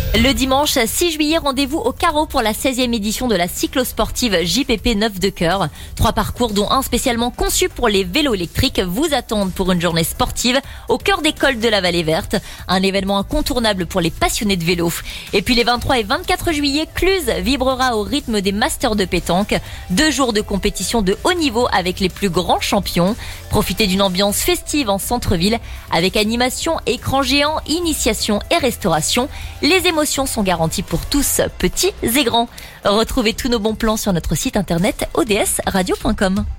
Le dimanche 6 juillet, rendez-vous au Carreau pour la 16e édition de la cyclosportive JPP 9 de Cœur. 3 parcours dont un spécialement conçu pour les vélos électriques vous attendent pour une journée sportive au cœur des cols de la Vallée Verte. Un événement incontournable pour les passionnés de vélo. Et puis les 23 et 24 juillet, Cluse vibrera au rythme des Masters de pétanque. 2 jours de compétition de haut niveau avec les plus grands champions. Profitez d'une ambiance festive en centre-ville avec animation, écran géant, initiation et restauration. Les émotions sont garanties pour tous, petits et grands. Retrouvez tous nos bons plans sur notre site internet odsradio.com.